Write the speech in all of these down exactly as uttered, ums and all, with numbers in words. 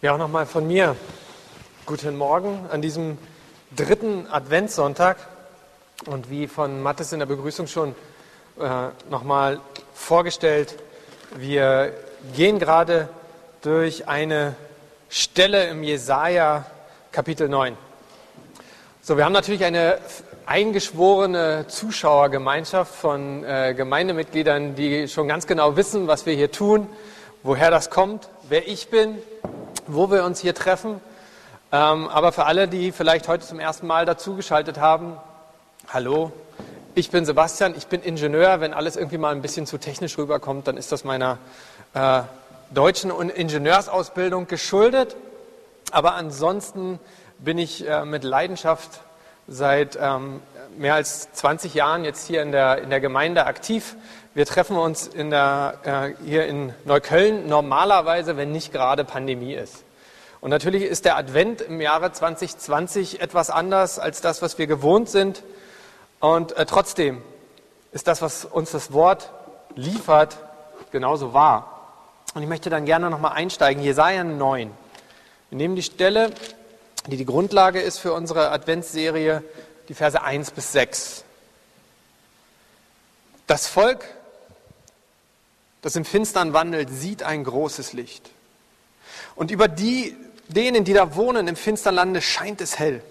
Ja, auch nochmal von mir. Guten Morgen an diesem dritten Adventssonntag. Und wie von Mathis in der Begrüßung schon äh, nochmal vorgestellt, wir gehen gerade durch eine Stelle im Jesaja Kapitel neun. So, wir haben natürlich eine eingeschworene Zuschauergemeinschaft von äh, Gemeindemitgliedern, die schon ganz genau wissen, was wir hier tun, woher das kommt, wer ich bin, wo wir uns hier treffen. Ähm, aber für alle, die vielleicht heute zum ersten Mal dazugeschaltet haben, hallo, ich bin Sebastian, ich bin Ingenieur. Wenn alles irgendwie mal ein bisschen zu technisch rüberkommt, dann ist das meiner äh, deutschen Ingenieursausbildung geschuldet. Aber ansonsten bin ich äh, mit Leidenschaft seit ähm, mehr als zwanzig Jahren jetzt hier in der, in der Gemeinde aktiv. Wir treffen uns in der, äh, hier in Neukölln normalerweise, wenn nicht gerade Pandemie ist. Und natürlich ist der Advent im Jahre zwanzig zwanzig etwas anders als das, was wir gewohnt sind. Und äh, trotzdem ist das, was uns das Wort liefert, genauso wahr. Und ich möchte dann gerne nochmal einsteigen, Jesaja neun. Wir nehmen die Stelle, die die Grundlage ist für unsere Adventsserie, die Verse eins bis sechs. Das Volk, das im Finstern wandelt, sieht ein großes Licht. Und über die, denen, die da wohnen im finstern Lande, scheint es hell.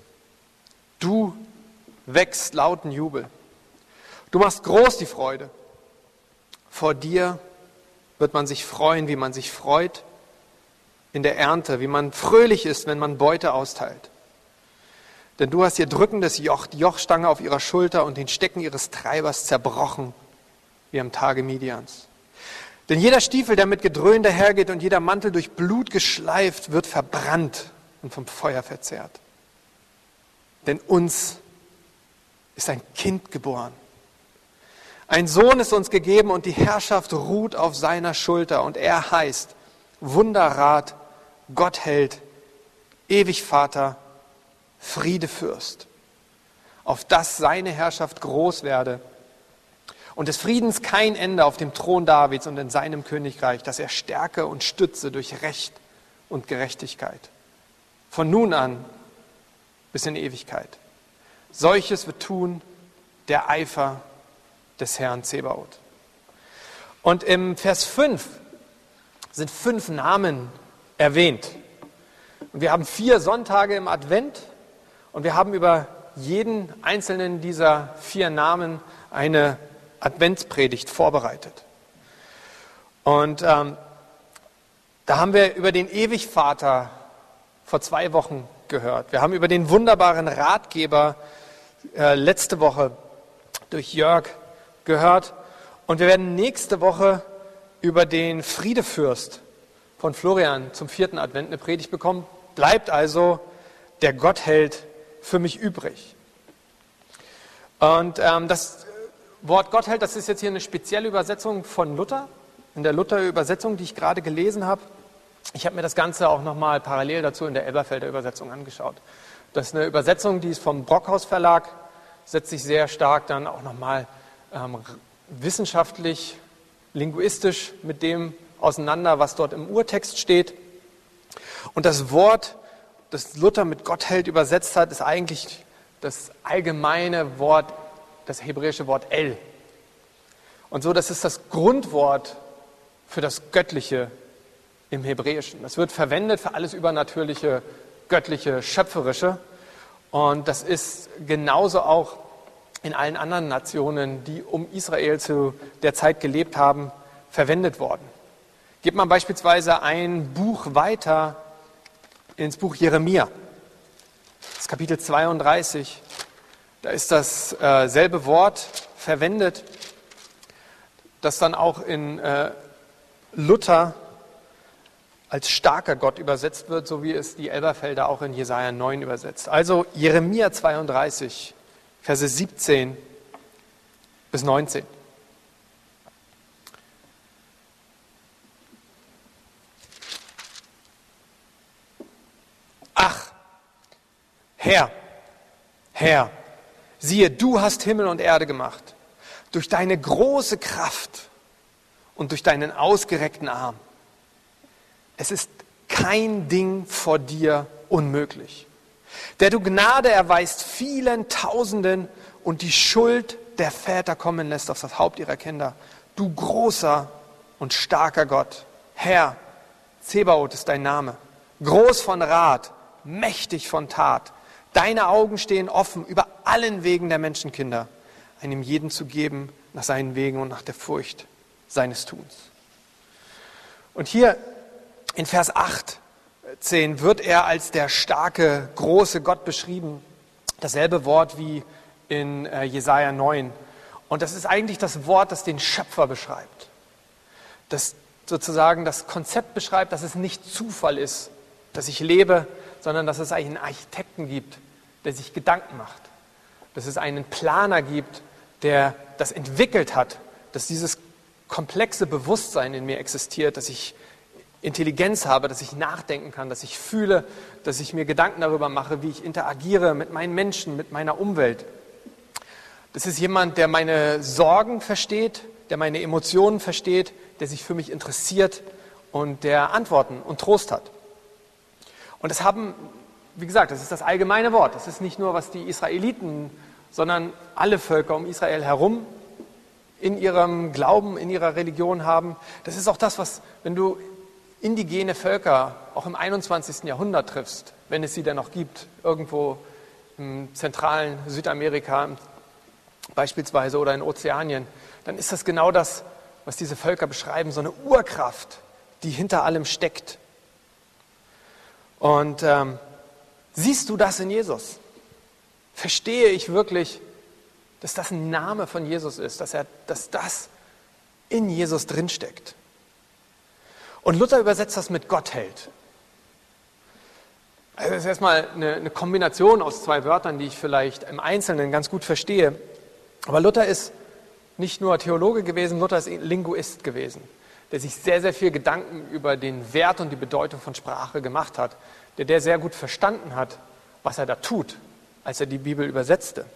Du wächst lauten Jubel. Du machst groß die Freude. Vor dir wird man sich freuen, wie man sich freut in der Ernte, wie man fröhlich ist, wenn man Beute austeilt. Denn du hast ihr drückendes Joch, die Jochstange auf ihrer Schulter und den Stecken ihres Treibers zerbrochen, wie am Tage Midians. Denn jeder Stiefel, der mit Gedröhn dahergeht und jeder Mantel durch Blut geschleift, wird verbrannt und vom Feuer verzehrt. Denn uns ist ein Kind geboren. Ein Sohn ist uns gegeben und die Herrschaft ruht auf seiner Schulter. Und er heißt Wunderrat, Gottheld, ewig Vater, Friedefürst. Auf dass seine Herrschaft groß werde und des Friedens kein Ende auf dem Thron Davids und in seinem Königreich, dass er stärke und stütze durch Recht und Gerechtigkeit. Von nun an bis in Ewigkeit. Solches wird tun der Eifer des Herrn Zebaoth. Und im Vers fünf sind fünf Namen erwähnt. Und wir haben vier Sonntage im Advent und wir haben über jeden einzelnen dieser vier Namen eine Adventspredigt vorbereitet. Und ähm, da haben wir über den Ewigvater vor zwei Wochen gehört. Wir haben über den wunderbaren Ratgeber äh, letzte Woche durch Jörg gehört. Und wir werden nächste Woche über den Friedefürst von Florian zum vierten Advent eine Predigt bekommen. Bleibt also der Gottheld für mich übrig. Und ähm, das Wort Gottheld, das ist jetzt hier eine spezielle Übersetzung von Luther, in der Luther-Übersetzung, die ich gerade gelesen habe. Ich habe mir das Ganze auch nochmal parallel dazu in der Elberfelder Übersetzung angeschaut. Das ist eine Übersetzung, die ist vom Brockhaus Verlag, setzt sich sehr stark dann auch nochmal ähm, wissenschaftlich, linguistisch mit dem auseinander, was dort im Urtext steht. Und das Wort, das Luther mit Gottheld übersetzt hat, ist eigentlich das allgemeine Wort, das hebräische Wort El. Und so, das ist das Grundwort für das Göttliche im Hebräischen. Das wird verwendet für alles Übernatürliche, Göttliche, Schöpferische. Und das ist genauso auch in allen anderen Nationen, die um Israel zu der Zeit gelebt haben, verwendet worden. Geht man beispielsweise ein Buch weiter ins Buch Jeremia, das Kapitel zweiunddreißig, da ist dasselbe äh, Wort verwendet, das dann auch in äh, Luther als starker Gott übersetzt wird, so wie es die Elberfelder auch in Jesaja neun übersetzt. Also Jeremia zweiunddreißig, Verse siebzehn bis neunzehn. Ach, Herr, Herr, siehe, du hast Himmel und Erde gemacht, durch deine große Kraft und durch deinen ausgereckten Arm. Es ist kein Ding vor dir unmöglich. Der du Gnade erweist vielen Tausenden und die Schuld der Väter kommen lässt auf das Haupt ihrer Kinder. Du großer und starker Gott, Herr, Zebaoth ist dein Name, groß von Rat, mächtig von Tat. Deine Augen stehen offen über allen Wegen der Menschenkinder, einem jeden zu geben nach seinen Wegen und nach der Furcht seines Tuns. Und hier in Vers acht, zehn wird er als der starke, große Gott beschrieben. Dasselbe Wort wie in äh, Jesaja neun. Und das ist eigentlich das Wort, das den Schöpfer beschreibt. Das sozusagen das Konzept beschreibt, dass es nicht Zufall ist, dass ich lebe, sondern dass es einen Architekten gibt, der sich Gedanken macht. Dass es einen Planer gibt, der das entwickelt hat, dass dieses komplexe Bewusstsein in mir existiert, dass ich Intelligenz habe, dass ich nachdenken kann, dass ich fühle, dass ich mir Gedanken darüber mache, wie ich interagiere mit meinen Menschen, mit meiner Umwelt. Das ist jemand, der meine Sorgen versteht, der meine Emotionen versteht, der sich für mich interessiert und der Antworten und Trost hat. Und das haben, wie gesagt, das ist das allgemeine Wort. Das ist nicht nur, was die Israeliten, sondern alle Völker um Israel herum in ihrem Glauben, in ihrer Religion haben. Das ist auch das, was, wenn du indigene Völker auch im einundzwanzigsten Jahrhundert triffst, wenn es sie denn noch gibt, irgendwo im zentralen Südamerika beispielsweise oder in Ozeanien, dann ist das genau das, was diese Völker beschreiben, so eine Urkraft, die hinter allem steckt. Und ähm, siehst du das in Jesus? Verstehe ich wirklich, dass das ein Name von Jesus ist, dass, er, dass das in Jesus drinsteckt? Und Luther übersetzt das mit Gott hält. Also das ist erstmal eine, eine Kombination aus zwei Wörtern, die ich vielleicht im Einzelnen ganz gut verstehe. Aber Luther ist nicht nur Theologe gewesen, Luther ist Linguist gewesen, der sich sehr, sehr viel Gedanken über den Wert und die Bedeutung von Sprache gemacht hat, der, der sehr gut verstanden hat, was er da tut, als er die Bibel übersetzte.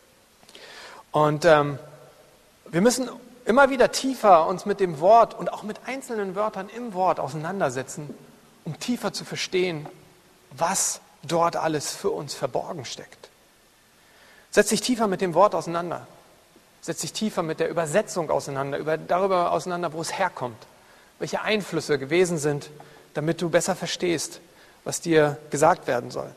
Und ähm, wir müssen immer wieder tiefer uns mit dem Wort und auch mit einzelnen Wörtern im Wort auseinandersetzen, um tiefer zu verstehen, was dort alles für uns verborgen steckt. Setz dich tiefer mit dem Wort auseinander. Setz dich tiefer mit der Übersetzung auseinander, über, darüber auseinander, wo es herkommt, welche Einflüsse gewesen sind, damit du besser verstehst, was dir gesagt werden soll.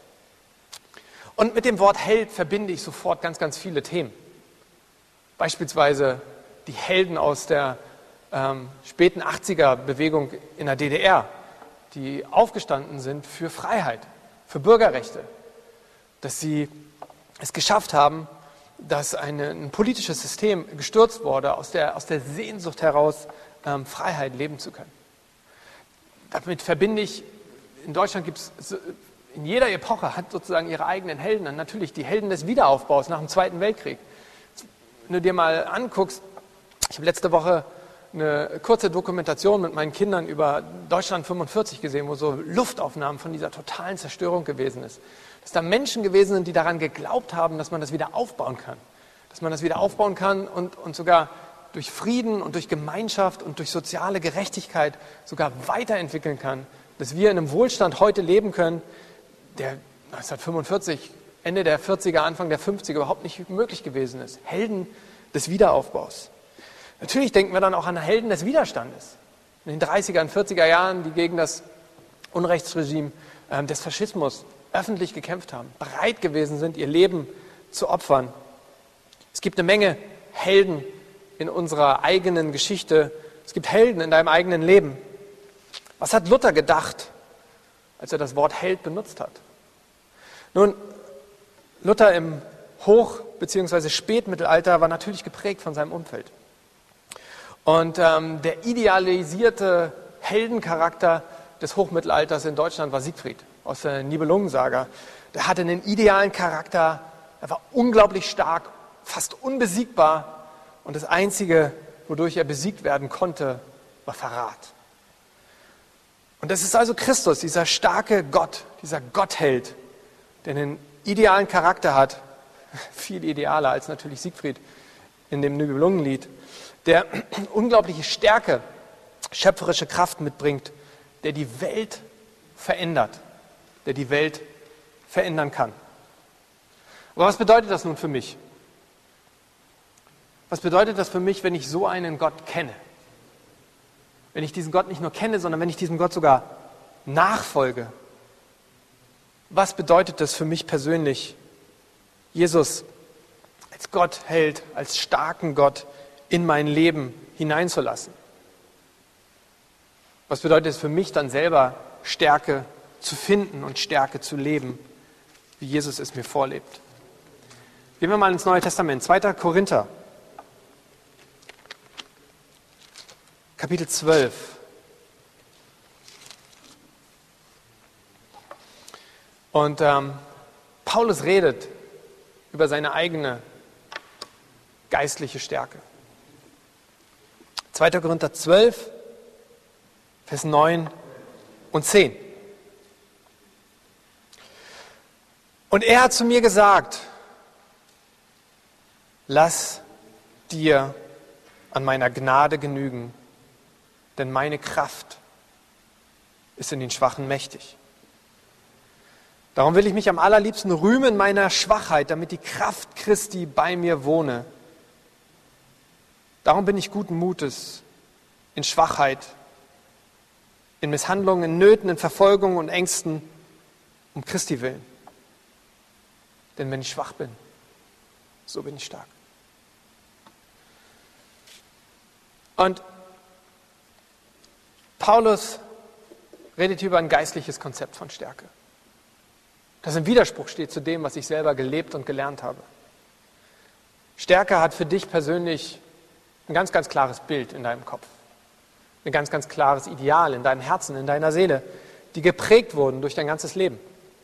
Und mit dem Wort Held verbinde ich sofort ganz, ganz viele Themen. Beispielsweise die Helden aus der ähm, späten achtziger-Bewegung in der D D R, die aufgestanden sind für Freiheit, für Bürgerrechte, dass sie es geschafft haben, dass eine, ein politisches System gestürzt wurde, aus der, aus der Sehnsucht heraus ähm, Freiheit leben zu können. Damit verbinde ich, in Deutschland gibt es, in jeder Epoche hat sozusagen ihre eigenen Helden, und natürlich die Helden des Wiederaufbaus nach dem Zweiten Weltkrieg. Wenn du dir mal anguckst, ich habe letzte Woche eine kurze Dokumentation mit meinen Kindern über Deutschland fünfundvierzig gesehen, wo so Luftaufnahmen von dieser totalen Zerstörung gewesen ist. Dass da Menschen gewesen sind, die daran geglaubt haben, dass man das wieder aufbauen kann. Dass man das wieder aufbauen kann und, und sogar durch Frieden und durch Gemeinschaft und durch soziale Gerechtigkeit sogar weiterentwickeln kann. Dass wir in einem Wohlstand heute leben können, der neunzehnhundertfünfundvierzig, Ende der vierziger, Anfang der fünfziger überhaupt nicht möglich gewesen ist. Helden des Wiederaufbaus. Natürlich denken wir dann auch an Helden des Widerstandes. In den dreißiger und vierziger Jahren, die gegen das Unrechtsregime äh, des Faschismus öffentlich gekämpft haben, bereit gewesen sind, ihr Leben zu opfern. Es gibt eine Menge Helden in unserer eigenen Geschichte. Es gibt Helden in deinem eigenen Leben. Was hat Luther gedacht, als er das Wort Held benutzt hat? Nun, Luther im Hoch- bzw. Spätmittelalter war natürlich geprägt von seinem Umfeld. Und ähm, der idealisierte Heldencharakter des Hochmittelalters in Deutschland war Siegfried aus der Nibelungensaga. Der hatte einen idealen Charakter, er war unglaublich stark, fast unbesiegbar. Und das Einzige, wodurch er besiegt werden konnte, war Verrat. Und das ist also Christus, dieser starke Gott, dieser Gottheld, der einen idealen Charakter hat, viel idealer als natürlich Siegfried in dem Nibelungenlied, der unglaubliche Stärke, schöpferische Kraft mitbringt, der die Welt verändert, der die Welt verändern kann. Aber was bedeutet das nun für mich? Was bedeutet das für mich, wenn ich so einen Gott kenne? Wenn ich diesen Gott nicht nur kenne, sondern wenn ich diesem Gott sogar nachfolge? Was bedeutet das für mich persönlich, Jesus als Gott hält, als starken Gott in mein Leben hineinzulassen? Was bedeutet es für mich dann selber, Stärke zu finden und Stärke zu leben, wie Jesus es mir vorlebt? Gehen wir mal ins Neue Testament, zweiter Korinther, Kapitel zwölf. Und ähm, Paulus redet über seine eigene geistliche Stärke. zweiter Korinther zwölf, Vers neun und zehn. Und er hat zu mir gesagt, lass dir an meiner Gnade genügen, denn meine Kraft ist in den Schwachen mächtig. Darum will ich mich am allerliebsten rühmen meiner Schwachheit, damit die Kraft Christi bei mir wohne. Darum bin ich guten Mutes in Schwachheit, in Misshandlungen, in Nöten, in Verfolgungen und Ängsten, um Christi willen. Denn wenn ich schwach bin, so bin ich stark. Und Paulus redet über ein geistliches Konzept von Stärke, das im Widerspruch steht zu dem, was ich selber gelebt und gelernt habe. Stärke hat für dich persönlich ein ganz, ganz klares Bild in deinem Kopf. Ein ganz, ganz klares Ideal in deinem Herzen, in deiner Seele, die geprägt wurden durch dein ganzes Leben.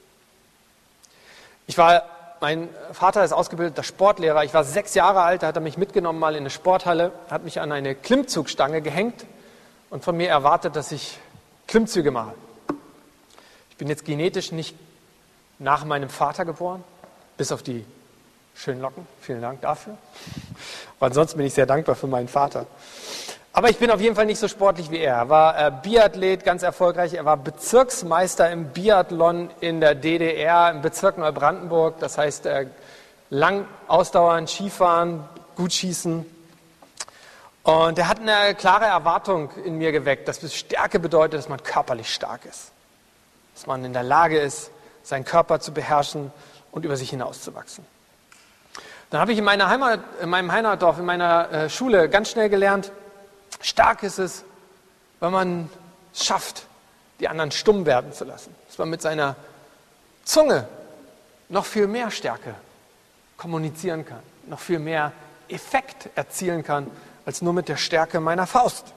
Ich war, mein Vater ist ausgebildeter Sportlehrer, ich war sechs Jahre alt, da hat er mich mitgenommen mal in eine Sporthalle, hat mich an eine Klimmzugstange gehängt und von mir erwartet, dass ich Klimmzüge mache. Ich bin jetzt genetisch nicht nach meinem Vater geboren, bis auf die schönen Locken, vielen Dank dafür. Aber ansonsten bin ich sehr dankbar für meinen Vater. Aber ich bin auf jeden Fall nicht so sportlich wie er. Er war äh, Biathlet, ganz erfolgreich. Er war Bezirksmeister im Biathlon in der D D R, im Bezirk Neubrandenburg. Das heißt, äh, lang ausdauern, Skifahren, gut schießen. Und er hat eine klare Erwartung in mir geweckt, dass Stärke bedeutet, dass man körperlich stark ist. Dass man in der Lage ist, seinen Körper zu beherrschen und über sich hinauszuwachsen. Dann habe ich in meiner Heimat, in meinem Heimatdorf, in meiner äh, Schule ganz schnell gelernt, stark ist es, wenn man es schafft, die anderen stumm werden zu lassen. Dass man mit seiner Zunge noch viel mehr Stärke kommunizieren kann, noch viel mehr Effekt erzielen kann, als nur mit der Stärke meiner Faust.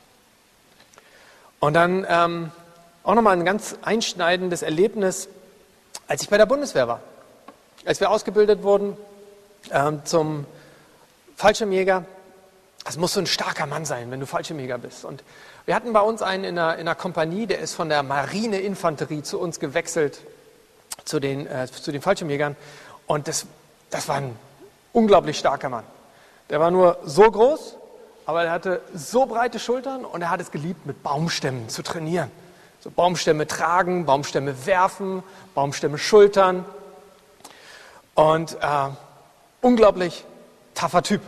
Und dann ähm, auch nochmal ein ganz einschneidendes Erlebnis, als ich bei der Bundeswehr war. Als wir ausgebildet wurden ähm, zum Fallschirmjäger. Das muss so ein starker Mann sein, wenn du Fallschirmjäger bist. Und wir hatten bei uns einen in einer, in einer Kompanie, der ist von der Marineinfanterie zu uns gewechselt, zu den, äh, zu den Fallschirmjägern. Und das, das war ein unglaublich starker Mann. Der war nur so groß, aber er hatte so breite Schultern und er hat es geliebt, mit Baumstämmen zu trainieren. So Baumstämme tragen, Baumstämme werfen, Baumstämme schultern. Und äh, unglaublich taffer Typ.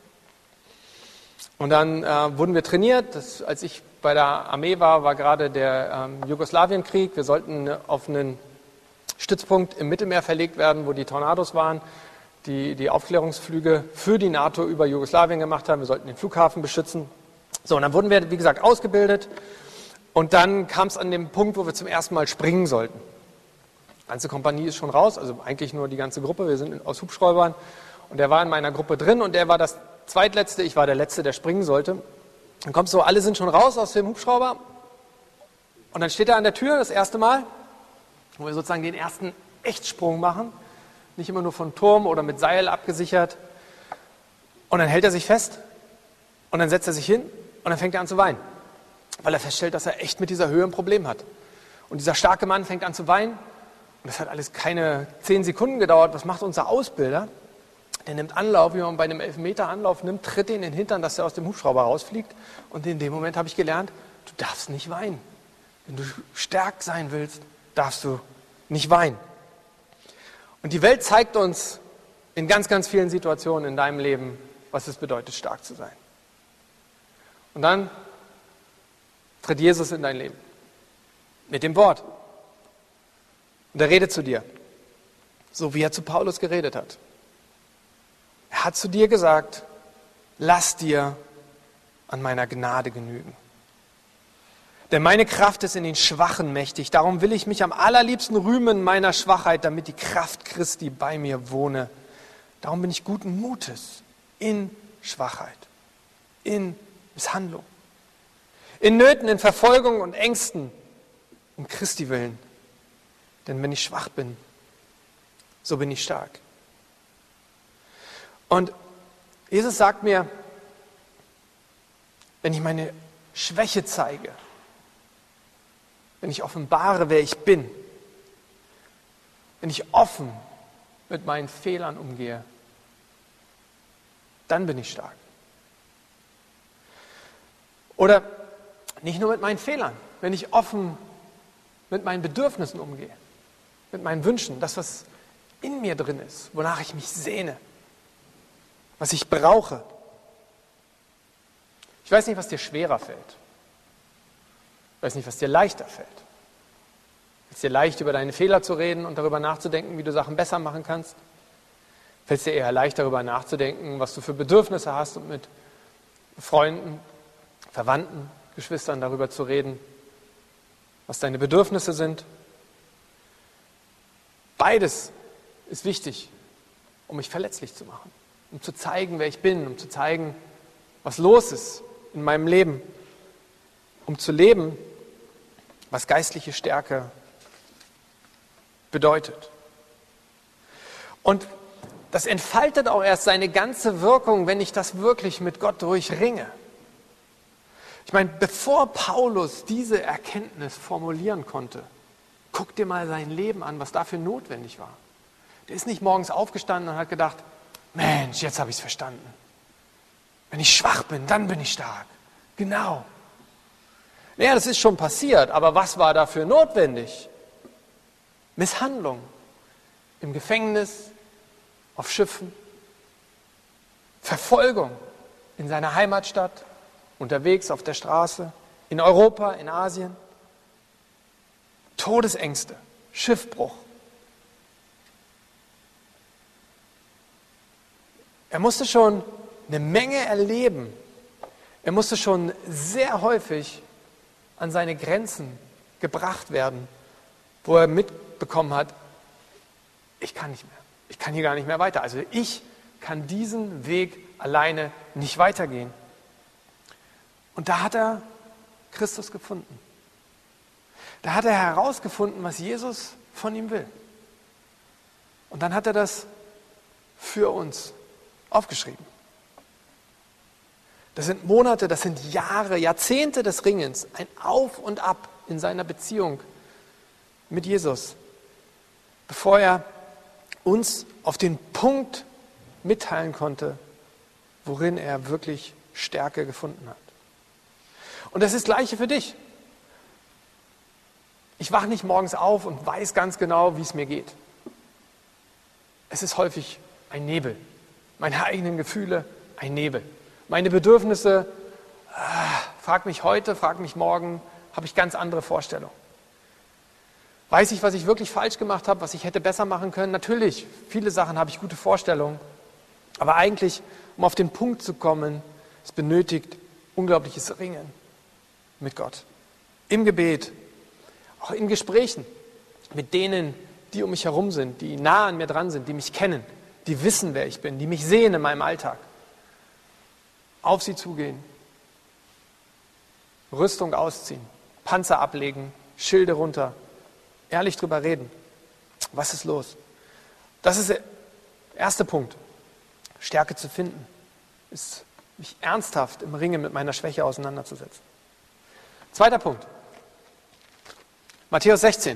Und dann äh, wurden wir trainiert. Das, als ich bei der Armee war, war gerade der ähm, Jugoslawienkrieg. Wir sollten auf einen Stützpunkt im Mittelmeer verlegt werden, wo die Tornados waren, die die Aufklärungsflüge für die NATO über Jugoslawien gemacht haben. Wir sollten den Flughafen beschützen. So, und dann wurden wir, wie gesagt, ausgebildet. Und dann kam es an den Punkt, wo wir zum ersten Mal springen sollten. Die ganze Kompanie ist schon raus, also eigentlich nur die ganze Gruppe. Wir sind aus Hubschraubern. Und der war in meiner Gruppe drin und der war das Zweitletzte, ich war der Letzte, der springen sollte. Dann kommst du, alle sind schon raus aus dem Hubschrauber und dann steht er an der Tür das erste Mal, wo wir sozusagen den ersten Echtsprung machen, nicht immer nur von Turm oder mit Seil abgesichert. Und dann hält er sich fest und dann setzt er sich hin und dann fängt er an zu weinen, weil er feststellt, dass er echt mit dieser Höhe ein Problem hat. Und dieser starke Mann fängt an zu weinen und das hat alles keine zehn Sekunden gedauert. Was macht unser Ausbilder? Der nimmt Anlauf, wie man bei einem Elfmeter Anlauf nimmt, tritt ihn in den Hintern, dass er aus dem Hubschrauber rausfliegt. Und in dem Moment habe ich gelernt, du darfst nicht weinen. Wenn du stark sein willst, darfst du nicht weinen. Und die Welt zeigt uns in ganz, ganz vielen Situationen in deinem Leben, was es bedeutet, stark zu sein. Und dann tritt Jesus in dein Leben mit dem Wort. Und er redet zu dir, so wie er zu Paulus geredet hat. Er hat zu dir gesagt, lass dir an meiner Gnade genügen. Denn meine Kraft ist in den Schwachen mächtig. Darum will ich mich am allerliebsten rühmen meiner Schwachheit, damit die Kraft Christi bei mir wohne. Darum bin ich guten Mutes in Schwachheit, in Misshandlung, in Nöten, in Verfolgung und Ängsten, um Christi willen. Denn wenn ich schwach bin, so bin ich stark. Und Jesus sagt mir, wenn ich meine Schwäche zeige, wenn ich offenbare, wer ich bin, wenn ich offen mit meinen Fehlern umgehe, dann bin ich stark. Oder nicht nur mit meinen Fehlern, wenn ich offen mit meinen Bedürfnissen umgehe, mit meinen Wünschen, das, was in mir drin ist, wonach ich mich sehne, was ich brauche. Ich weiß nicht, was dir schwerer fällt. Ich weiß nicht, was dir leichter fällt. Fällt es dir leicht, über deine Fehler zu reden und darüber nachzudenken, wie du Sachen besser machen kannst? Fällt es dir eher leicht, darüber nachzudenken, was du für Bedürfnisse hast und mit Freunden, Verwandten, Geschwistern darüber zu reden, was deine Bedürfnisse sind? Beides ist wichtig, um mich verletzlich zu machen, um zu zeigen, wer ich bin, um zu zeigen, was los ist in meinem Leben, um zu leben, was geistliche Stärke bedeutet. Und das entfaltet auch erst seine ganze Wirkung, wenn ich das wirklich mit Gott durchringe. Ich meine, bevor Paulus diese Erkenntnis formulieren konnte, guck dir mal sein Leben an, was dafür notwendig war. Der ist nicht morgens aufgestanden und hat gedacht, Mensch, jetzt habe ich es verstanden. Wenn ich schwach bin, dann bin ich stark. Genau. Ja, das ist schon passiert, aber was war dafür notwendig? Misshandlung im Gefängnis, auf Schiffen, Verfolgung in seiner Heimatstadt, unterwegs auf der Straße, in Europa, in Asien, Todesängste, Schiffbruch. Er musste schon eine Menge erleben. Er musste schon sehr häufig an seine Grenzen gebracht werden, wo er mitbekommen hat, ich kann nicht mehr, ich kann hier gar nicht mehr weiter. Also ich kann diesen Weg alleine nicht weitergehen. Und da hat er Christus gefunden. Da hat er herausgefunden, was Jesus von ihm will. Und dann hat er das für uns aufgeschrieben. Das sind Monate, das sind Jahre, Jahrzehnte des Ringens, ein Auf und Ab in seiner Beziehung mit Jesus, bevor er uns auf den Punkt mitteilen konnte, worin er wirklich Stärke gefunden hat. Und das ist das Gleiche für dich. Ich wache nicht morgens auf und weiß ganz genau, wie es mir geht. Es ist häufig ein Nebel. Meine eigenen Gefühle, ein Nebel. Meine Bedürfnisse, ah, frag mich heute, frag mich morgen, habe ich ganz andere Vorstellungen. Weiß ich, was ich wirklich falsch gemacht habe, was ich hätte besser machen können? Natürlich, viele Sachen habe ich gute Vorstellungen. Aber eigentlich, um auf den Punkt zu kommen, es benötigt unglaubliches Ringen mit Gott. Im Gebet, auch in Gesprächen mit denen, die um mich herum sind, die nah an mir dran sind, die mich kennen, die wissen, wer ich bin, die mich sehen in meinem Alltag. Auf sie zugehen, Rüstung ausziehen, Panzer ablegen, Schilde runter, ehrlich drüber reden. Was ist los? Das ist der erste Punkt. Stärke zu finden, ist mich ernsthaft im Ringen mit meiner Schwäche auseinanderzusetzen. Zweiter Punkt. Matthäus sechzehn.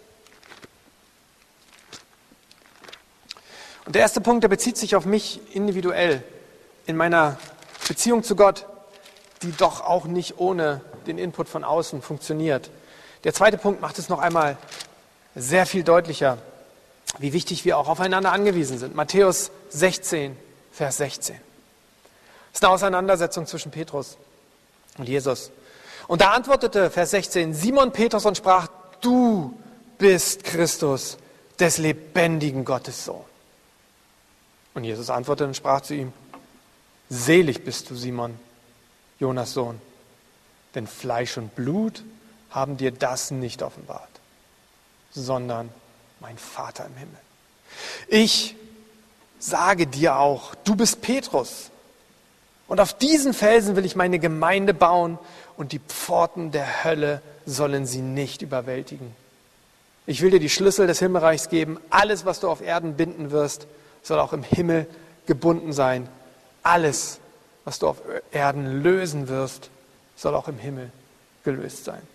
Und der erste Punkt, der bezieht sich auf mich individuell in meiner Beziehung zu Gott, die doch auch nicht ohne den Input von außen funktioniert. Der zweite Punkt macht es noch einmal sehr viel deutlicher, wie wichtig wir auch aufeinander angewiesen sind. Matthäus sechzehn, Vers sechzehn. Das ist eine Auseinandersetzung zwischen Petrus und Jesus. Und da antwortete, Vers sechzehn, Simon Petrus und sprach, du bist Christus, des lebendigen Gottes Sohn. Und Jesus antwortete und sprach zu ihm, selig bist du, Simon, Jonas Sohn, denn Fleisch und Blut haben dir das nicht offenbart, sondern mein Vater im Himmel. Ich sage dir auch, du bist Petrus, und auf diesen Felsen will ich meine Gemeinde bauen, und die Pforten der Hölle sollen sie nicht überwältigen. Ich will dir die Schlüssel des Himmelreichs geben. Alles, was du auf Erden binden wirst, soll auch im Himmel gebunden sein. Alles, was du auf Erden lösen wirst, soll auch im Himmel gelöst sein.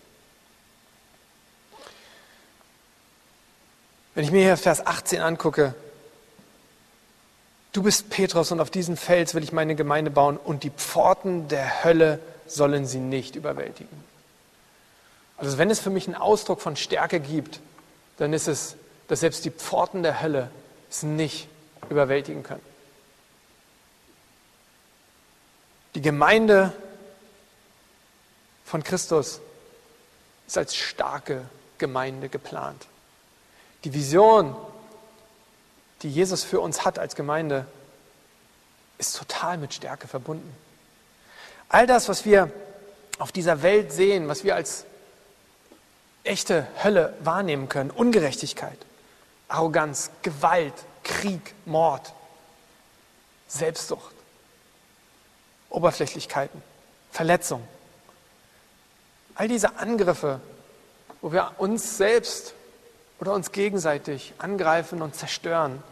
Wenn ich mir hier Vers achtzehn angucke, du bist Petrus und auf diesen Fels will ich meine Gemeinde bauen und die Pforten der Hölle sollen sie nicht überwältigen. Also wenn es für mich einen Ausdruck von Stärke gibt, dann ist es, dass selbst die Pforten der Hölle es nicht überwältigen können. Die Gemeinde von Christus ist als starke Gemeinde geplant. Die Vision, die Jesus für uns hat als Gemeinde, ist total mit Stärke verbunden. All das, was wir auf dieser Welt sehen, was wir als echte Hölle wahrnehmen können, Ungerechtigkeit, Arroganz, Gewalt, Krieg, Mord, Selbstsucht, Oberflächlichkeiten, Verletzung. All diese Angriffe, wo wir uns selbst oder uns gegenseitig angreifen und zerstören.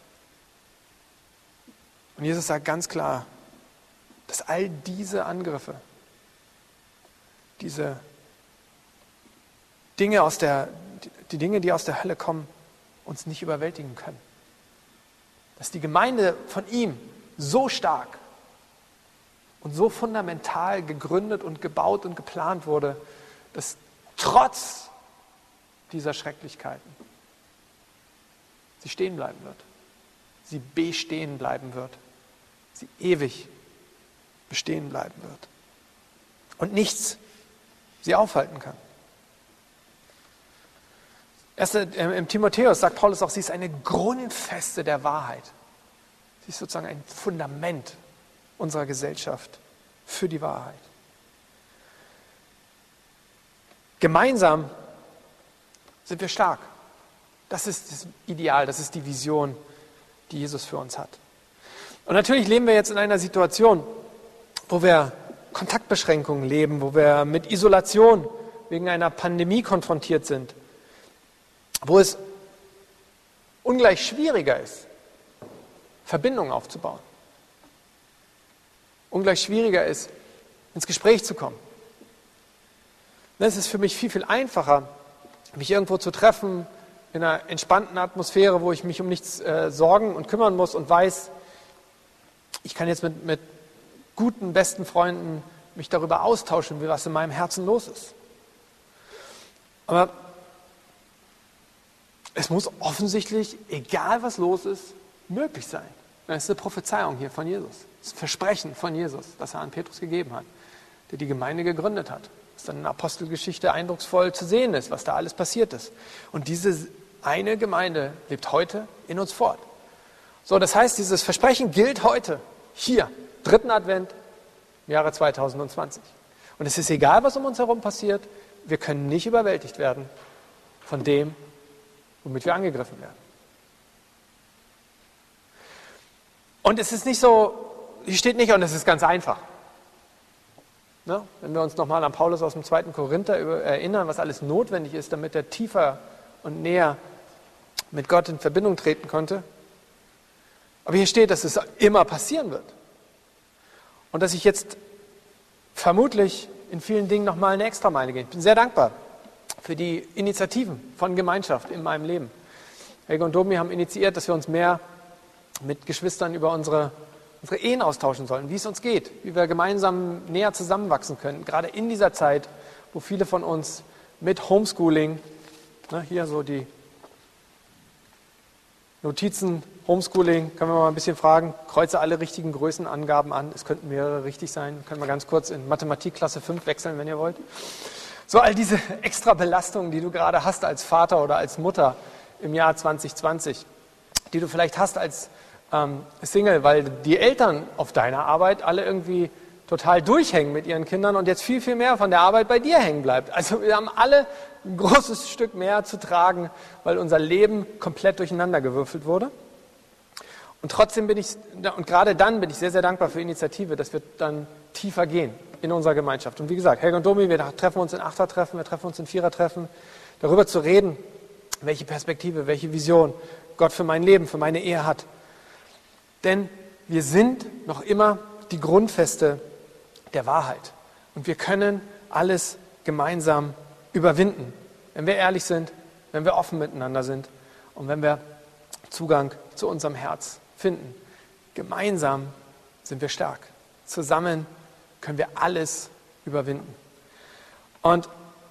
Und Jesus sagt ganz klar, dass all diese Angriffe, diese Dinge aus der, die Dinge, die aus der Hölle kommen, uns nicht überwältigen können. Dass die Gemeinde von ihm so stark und so fundamental gegründet und gebaut und geplant wurde, dass trotz dieser Schrecklichkeiten sie stehen bleiben wird. Sie bestehen bleiben wird. Sie ewig bestehen bleiben wird. Und nichts sie aufhalten kann. Erst im Timotheus sagt Paulus auch, sie ist eine Grundfeste der Wahrheit. Sie ist sozusagen ein Fundament unserer Gesellschaft für die Wahrheit. Gemeinsam sind wir stark. Das ist das Ideal, das ist die Vision, die Jesus für uns hat. Und natürlich leben wir jetzt in einer Situation, wo wir Kontaktbeschränkungen leben, wo wir mit Isolation wegen einer Pandemie konfrontiert sind, wo es ungleich schwieriger ist, Verbindungen aufzubauen. Ungleich schwieriger ist, ins Gespräch zu kommen. Es ist für mich viel, viel einfacher, mich irgendwo zu treffen, in einer entspannten Atmosphäre, wo ich mich um nichts äh, sorgen und kümmern muss und weiß, ich kann jetzt mit, mit guten, besten Freunden mich darüber austauschen, wie was in meinem Herzen los ist. Aber es muss offensichtlich, egal was los ist, möglich sein. Das ist eine Prophezeiung hier von Jesus. Das ist ein Versprechen von Jesus, das er an Petrus gegeben hat, der die Gemeinde gegründet hat. Das dann in der Apostelgeschichte eindrucksvoll zu sehen ist, was da alles passiert ist. Und diese eine Gemeinde lebt heute in uns fort. So, das heißt, dieses Versprechen gilt heute, hier, dritten Advent im Jahre zweitausendzwanzig. Und es ist egal, was um uns herum passiert, wir können nicht überwältigt werden von dem, womit wir angegriffen werden. Und es ist nicht so, hier steht nicht, und es ist ganz einfach. Ne? Wenn wir uns nochmal an Paulus aus dem zweiten Korinther erinnern, was alles notwendig ist, damit er tiefer und näher mit Gott in Verbindung treten konnte. Aber hier steht, dass es immer passieren wird. Und dass ich jetzt vermutlich in vielen Dingen nochmal eine Extrameile gehe. Ich bin sehr dankbar für die Initiativen von Gemeinschaft in meinem Leben. Helge und Domi haben initiiert, dass wir uns mehr mit Geschwistern über unsere, unsere Ehen austauschen sollen, wie es uns geht, wie wir gemeinsam näher zusammenwachsen können, gerade in dieser Zeit, wo viele von uns mit Homeschooling, ne, hier so die Notizen, Homeschooling, können wir mal ein bisschen fragen, kreuze alle richtigen Größenangaben an, es könnten mehrere richtig sein, können wir ganz kurz in Mathematik Klasse fünf wechseln, wenn ihr wollt. So all diese extra Belastungen, die du gerade hast als Vater oder als Mutter im Jahr zwanzig zwanzig, die du vielleicht hast als ähm, Single, weil die Eltern auf deiner Arbeit alle irgendwie total durchhängen mit ihren Kindern und jetzt viel, viel mehr von der Arbeit bei dir hängen bleibt. Also wir haben alle ein großes Stück mehr zu tragen, weil unser Leben komplett durcheinandergewürfelt wurde. Und trotzdem bin ich, und gerade dann bin ich sehr, sehr dankbar für Initiative, dass wir dann tiefer gehen in unserer Gemeinschaft. Und wie gesagt, Helge und Domi, wir treffen uns in Achtertreffen, wir treffen uns in Vierertreffen, darüber zu reden, welche Perspektive, welche Vision Gott für mein Leben, für meine Ehe hat. Denn wir sind noch immer die Grundfeste der Wahrheit. Und wir können alles gemeinsam überwinden, wenn wir ehrlich sind, wenn wir offen miteinander sind und wenn wir Zugang zu unserem Herz finden. Gemeinsam sind wir stark. Zusammen können wir alles überwinden. Und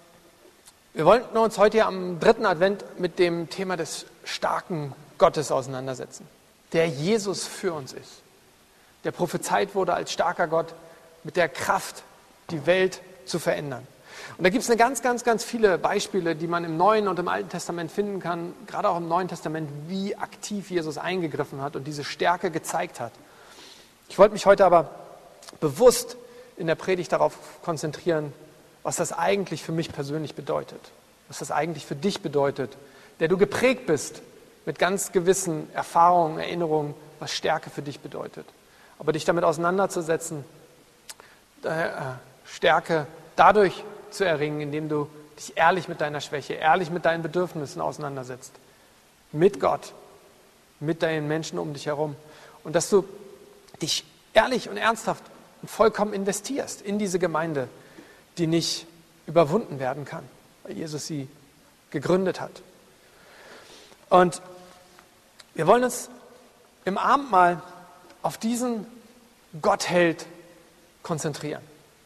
wir wollten uns heute ja am dritten Advent mit dem Thema des starken Gottes auseinandersetzen, der Jesus für uns ist, der prophezeit wurde als starker Gott mit der Kraft, die Welt zu verändern. Und da gibt es eine ganz, ganz, ganz viele Beispiele, die man im Neuen und im Alten Testament finden kann, gerade auch im Neuen Testament, wie aktiv Jesus eingegriffen hat und diese Stärke gezeigt hat. Ich wollte mich heute aber bewusst in der Predigt darauf konzentrieren, was das eigentlich für mich persönlich bedeutet, was das eigentlich für dich bedeutet, der du geprägt bist mit ganz gewissen Erfahrungen, Erinnerungen, was Stärke für dich bedeutet. Aber dich damit auseinanderzusetzen, äh, Stärke dadurch zu erringen, indem du dich ehrlich mit deiner Schwäche, ehrlich mit deinen Bedürfnissen auseinandersetzt. Mit Gott, mit deinen Menschen um dich herum. Und dass du dich ehrlich und ernsthaft und vollkommen investierst in diese Gemeinde, die nicht überwunden werden kann, weil Jesus sie gegründet hat. Und wir wollen uns im Abendmahl auf diesen Gottheld konzentrieren.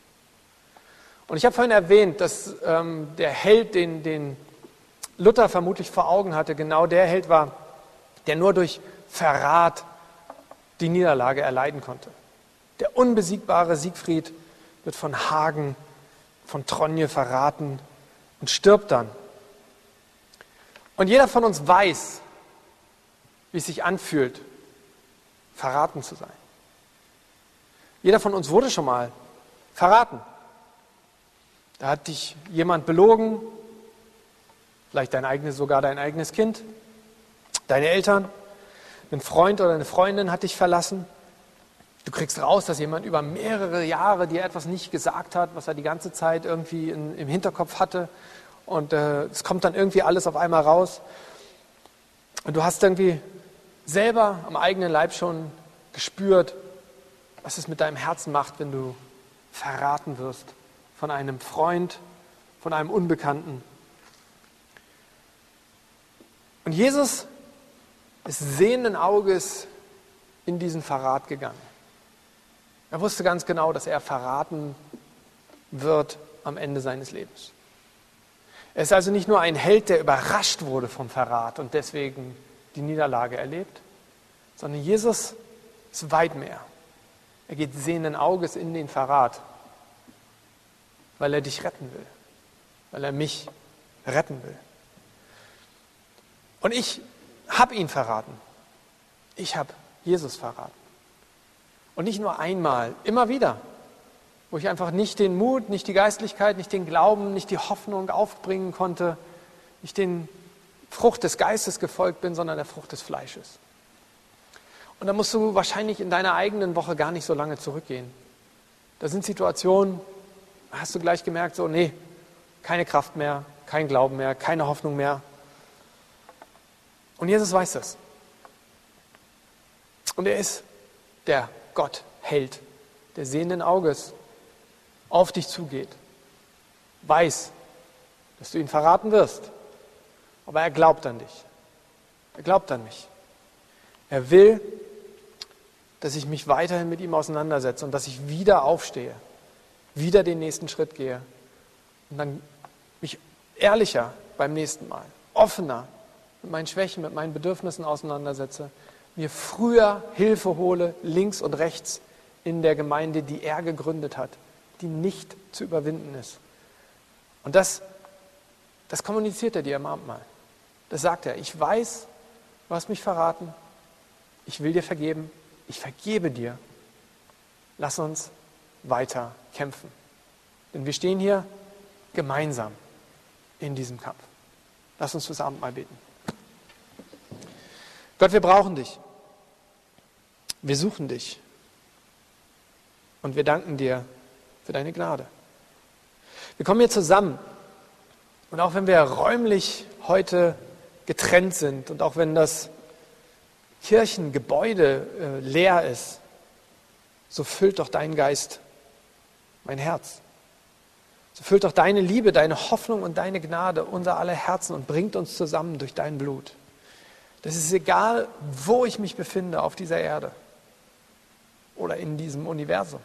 Und ich habe vorhin erwähnt, dass ähm, der Held, den, den Luther vermutlich vor Augen hatte, genau der Held war, der nur durch Verrat die Niederlage erleiden konnte. Der unbesiegbare Siegfried wird von Hagen, von Tronje verraten und stirbt dann. Und jeder von uns weiß, wie es sich anfühlt, verraten zu sein. Jeder von uns wurde schon mal verraten. Da hat dich jemand belogen, vielleicht dein eigenes, sogar dein eigenes Kind, deine Eltern, ein Freund oder eine Freundin hat dich verlassen. Du kriegst raus, dass jemand über mehrere Jahre dir etwas nicht gesagt hat, was er die ganze Zeit irgendwie in, im Hinterkopf hatte. Und äh, es kommt dann irgendwie alles auf einmal raus. Und du hast irgendwie selber am eigenen Leib schon gespürt, was es mit deinem Herzen macht, wenn du verraten wirst von einem Freund, von einem Unbekannten. Und Jesus ist sehenden Auges in diesen Verrat gegangen. Er wusste ganz genau, dass er verraten wird am Ende seines Lebens. Er ist also nicht nur ein Held, der überrascht wurde vom Verrat und deswegen die Niederlage erlebt, sondern Jesus ist weit mehr. Er geht sehenden Auges in den Verrat, weil er dich retten will, weil er mich retten will. Und ich habe ihn verraten. Ich habe Jesus verraten. Und nicht nur einmal, immer wieder, wo ich einfach nicht den Mut, nicht die Geistlichkeit, nicht den Glauben, nicht die Hoffnung aufbringen konnte, nicht den Frucht des Geistes gefolgt bin, sondern der Frucht des Fleisches. Und da musst du wahrscheinlich in deiner eigenen Woche gar nicht so lange zurückgehen. Da sind Situationen, da hast du gleich gemerkt, so, nee, keine Kraft mehr, kein Glauben mehr, keine Hoffnung mehr. Und Jesus weiß das. Und er ist der Gottheld, der sehenden Auges auf dich zugeht, weiß, dass du ihn verraten wirst, aber er glaubt an dich. Er glaubt an mich. Er will, dass ich mich weiterhin mit ihm auseinandersetze und dass ich wieder aufstehe, wieder den nächsten Schritt gehe und dann mich ehrlicher beim nächsten Mal, offener mit meinen Schwächen, mit meinen Bedürfnissen auseinandersetze, mir früher Hilfe hole, links und rechts in der Gemeinde, die er gegründet hat, die nicht zu überwinden ist. Und das, das kommuniziert er dir im Abendmahl. Das sagt er, ich weiß, du hast mich verraten, ich will dir vergeben, ich vergebe dir. Lass uns weiter kämpfen. Denn wir stehen hier gemeinsam in diesem Kampf. Lass uns fürs Abendmahl beten. Gott, wir brauchen dich. Wir suchen dich. Und wir danken dir für deine Gnade. Wir kommen hier zusammen. Und auch wenn wir räumlich heute getrennt sind und auch wenn das Kirchengebäude äh, leer ist, so füllt doch dein Geist mein Herz. So füllt doch deine Liebe, deine Hoffnung und deine Gnade unser aller Herzen und bringt uns zusammen durch dein Blut. Das ist egal, wo ich mich befinde auf dieser Erde oder in diesem Universum.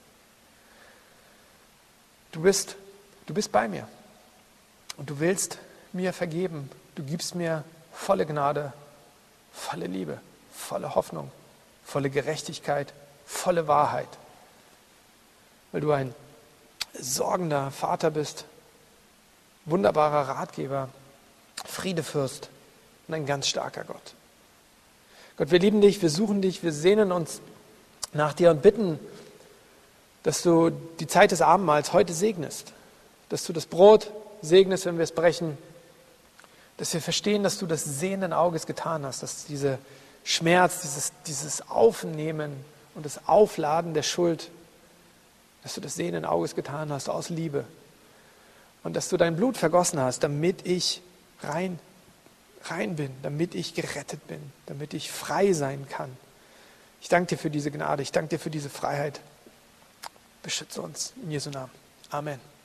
Du bist, du bist bei mir und du willst mir vergeben. Du gibst mir volle Gnade, volle Liebe, volle Hoffnung, volle Gerechtigkeit, volle Wahrheit. Weil du ein sorgender Vater bist, wunderbarer Ratgeber, Friedefürst und ein ganz starker Gott. Gott, wir lieben dich, wir suchen dich, wir sehnen uns nach dir und bitten, dass du die Zeit des Abendmahls heute segnest, dass du das Brot segnest, wenn wir es brechen, dass wir verstehen, dass du das sehenden Auges getan hast, dass dieser Schmerz, dieses, dieses Aufnehmen und das Aufladen der Schuld, dass du das sehenden Auges getan hast aus Liebe und dass du dein Blut vergossen hast, damit ich rein, rein bin, damit ich gerettet bin, damit ich frei sein kann. Ich danke dir für diese Gnade, ich danke dir für diese Freiheit. Beschütze uns in Jesu Namen. Amen.